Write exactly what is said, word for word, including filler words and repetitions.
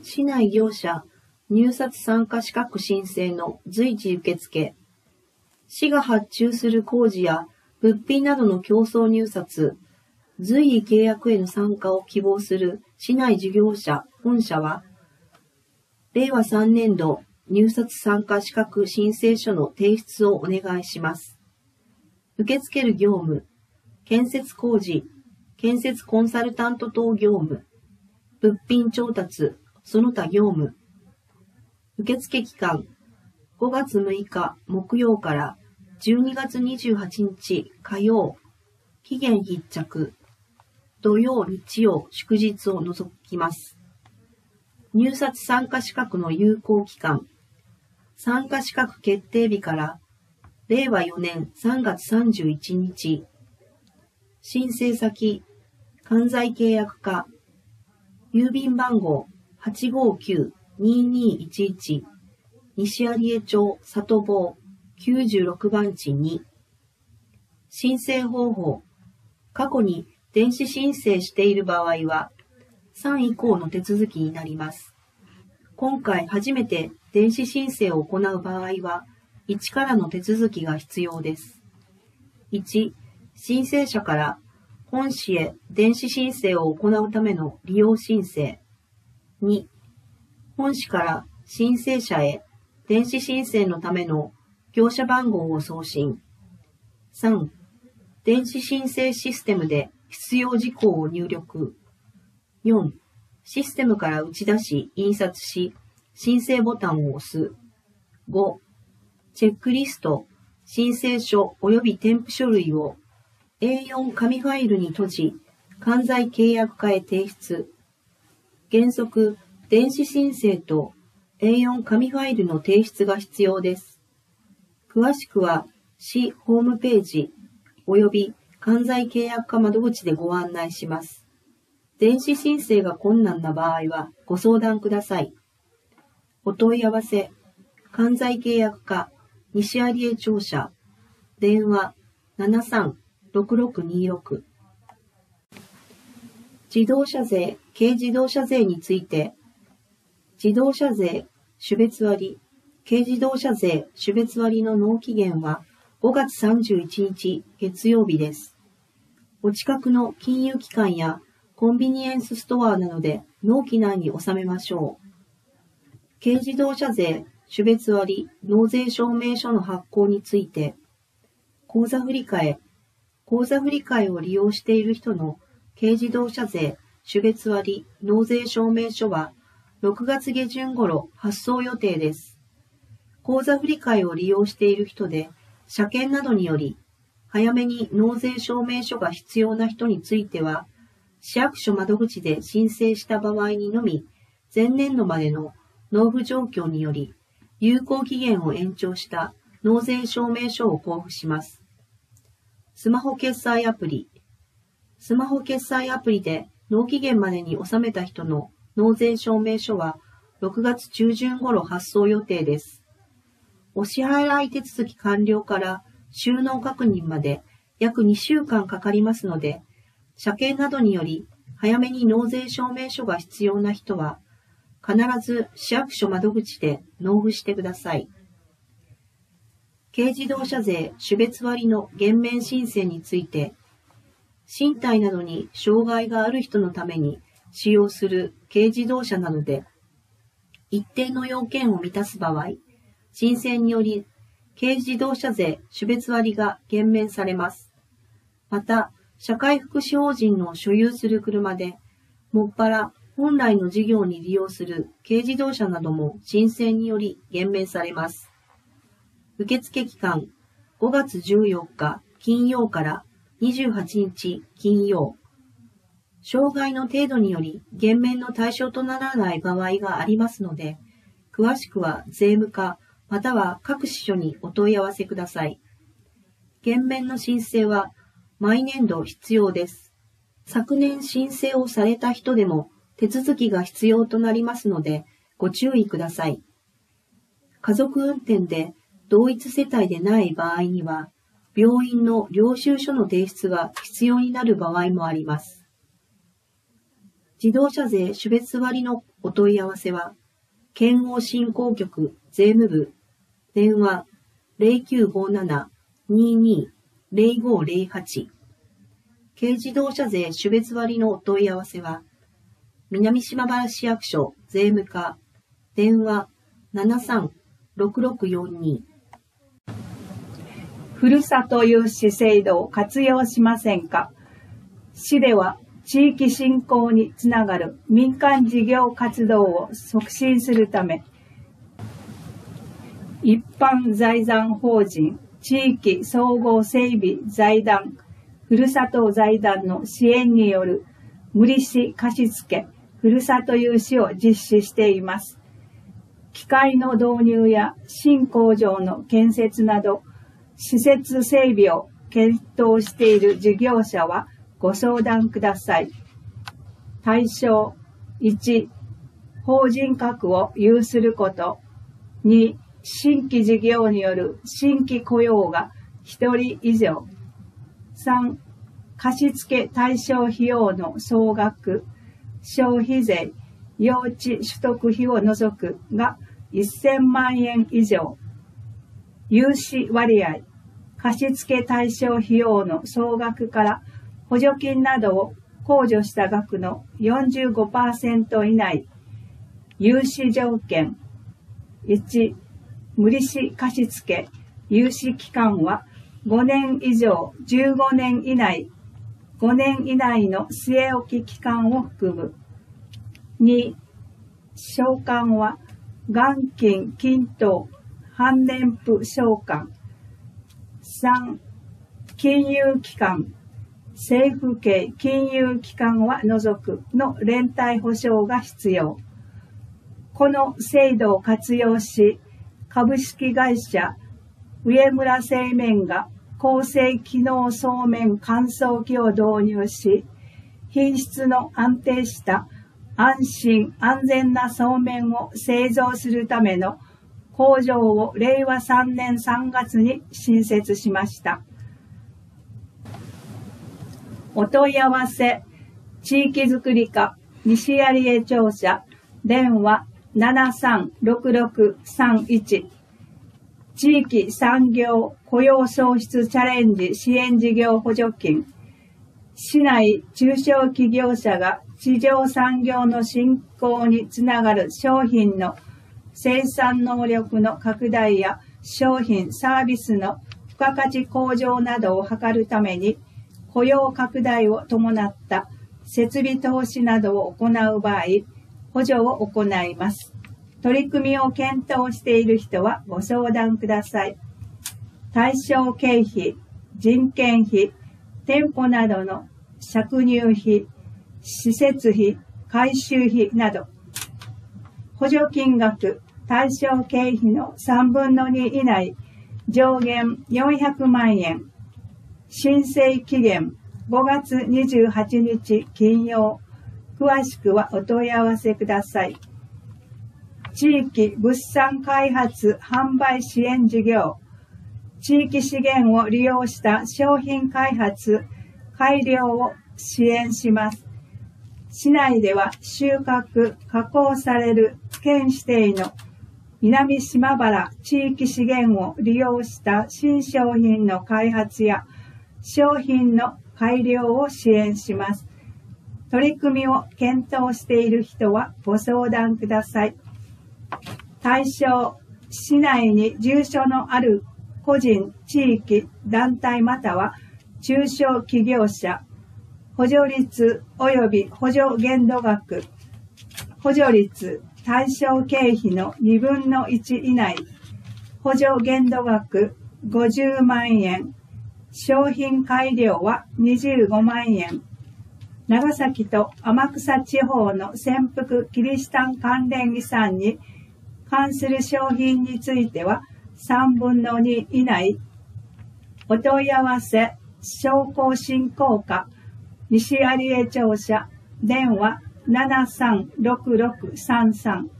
市内業者入札参加資格申請の随時受付、市が発注する工事や物品などの競争入札、随意契約への参加を希望する市内事業者本社は、れいわさんねんど入札参加資格申請書の提出をお願いします。受け付ける業務、建設工事、建設コンサルタント等業務、物品調達、その他業務。受付期間、ごがつむいか木曜からじゅうにがつにじゅうはちにち火曜、期限必着、土曜、日曜、祝日を除きます。入札参加資格の有効期間、参加資格決定日かられいわよねんさんがつさんじゅういちにち、申請先、関西契約課、郵便番号 はちごきゅうにーにーいちいち 西有江町里房きゅうじゅうろくばんちに。申請方法、過去に電子申請している場合はさん以降の手続きになります。今回初めて電子申請を行う場合はいちからの手続きが必要です。いち、申請者から本市へ電子申請を行うための利用申請。に、本市から申請者へ電子申請のための業者番号を送信。さん、電子申請システムで必要事項を入力。よん、システムから打ち出し印刷し、申請ボタンを押す。ご、チェックリスト、申請書及び添付書類を エーよん 紙ファイルに閉じ、関西契約課へ提出。原則、電子申請と エーよん 紙ファイルの提出が必要です。詳しくは、市ホームページ及び関西契約課窓口でご案内します。電子申請が困難な場合はご相談ください。お問い合わせ、関西契約課西有江庁舎、電話 ななさんろくろくにろく。自動車税、軽自動車税について、自動車税種別割、軽自動車税種別割の納期限はごがつさんじゅういちにち月曜日です。お近くの金融機関やコンビニエンスストアなどで納期内に納めましょう。軽自動車税種別割納税証明書の発行について、口座振替、口座振替を利用している人の軽自動車税種別割納税証明書はろくがつげじゅん頃発送予定です。口座振替を利用している人で、車検などにより、早めに納税証明書が必要な人については、市役所窓口で申請した場合にのみ、前年度までの納付状況により、有効期限を延長した納税証明書を交付します。スマホ決済アプリ。スマホ決済アプリで納期限までに納めた人の納税証明書はろくがつちゅうじゅん頃発送予定です。お支払い手続き完了から収納確認まで約にしゅうかんかかりますので、車検などにより早めに納税証明書が必要な人は、必ず市役所窓口で納付してください。軽自動車税種別割の減免申請について、身体などに障害がある人のために使用する軽自動車などで、一定の要件を満たす場合、申請により軽自動車税種別割が減免されます。また、社会福祉法人の所有する車で、もっぱら本来の事業に利用する軽自動車なども申請により減免されます。受付期間、ごがつじゅうよっか金曜からにじゅうはちにち金曜。障害の程度により減免の対象とならない場合がありますので、詳しくは税務課または各支所にお問い合わせください。減免の申請は毎年度必要です。昨年申請をされた人でも手続きが必要となりますのでご注意ください。家族運転で同一世帯でない場合には、病院の領収書の提出が必要になる場合もあります。 自動車税種別割のお問い合わせは、県央振興局税務部、電話 ゼロきゅうごなな にーにー ゼロごゼロはち。軽自動車税種別割のお問い合わせは、南島原市役所税務課、電話 ななさんろくろくよんに。 ふるさと融資制度を活用しませんか。市では地域振興につながる民間事業活動を促進するため、一般財産法人地域総合整備財団ふるさと財団の支援による無利子貸付ふるさと融資を実施しています。機械の導入や新工場の建設など、施設整備を検討している事業者はご相談ください。対象いち、法人格を有すること。に、新規事業による新規雇用がひとり以上。さん、貸付対象費用の総額、消費税、用地取得費を除くがせんまんえん以上。融資割合、貸付対象費用の総額から補助金などを控除した額の よんじゅうごパーセント 以内。融資条件。いち、無利子貸付融資期間はごねん以上じゅうごねん以内。ごねん以内の据え置き期間を含む。に、償還は元金均等半年付償還。さん、金融機関、政府系金融機関は除くの連帯保証が必要。この制度を活用し、株式会社上村製麺が高性機能そうめん乾燥機を導入し、品質の安定した安心安全なそうめんを製造するための工場をれいわさんねんさんがつに新設しました。お問い合わせ、地域づくり課西有江庁舎、電話 ななさんろくろくさんいち。地域産業雇用創出チャレンジ支援事業補助金。市内中小企業者が地上産業の振興につながる商品の生産能力の拡大や商品サービスの付加価値向上などを図るために雇用拡大を伴った設備投資などを行う場合、補助を行います。取り組みを検討している人はご相談ください。対象経費、人件費、店舗などの借入費、施設費、改修費など、補助金額、対象経費のさんぶんのに以内、上限よんひゃくまんえん、申請期限ごがつにじゅうはちにち金曜、詳しくはお問い合わせください。地域物産開発販売支援事業、地域資源を利用した商品開発、改良を支援します。市内では収穫、加工される県指定の南島原地域資源を利用した新商品の開発や商品の改良を支援します。取り組みを検討している人はご相談ください。対象、市内に住所のある個人、地域、団体または中小企業者、補助率及び補助限度額、補助率、対象経費のにぶんのいち以内、補助限度額ごじゅうまんえん、商品改良はにじゅうごまんえん、長崎と天草地方の潜伏キリシタン関連遺産に関する商品についてはさんぶんのに以内、お問い合わせ、商工振興課、西有江庁舎、電話 ななさんろくろくさんさん。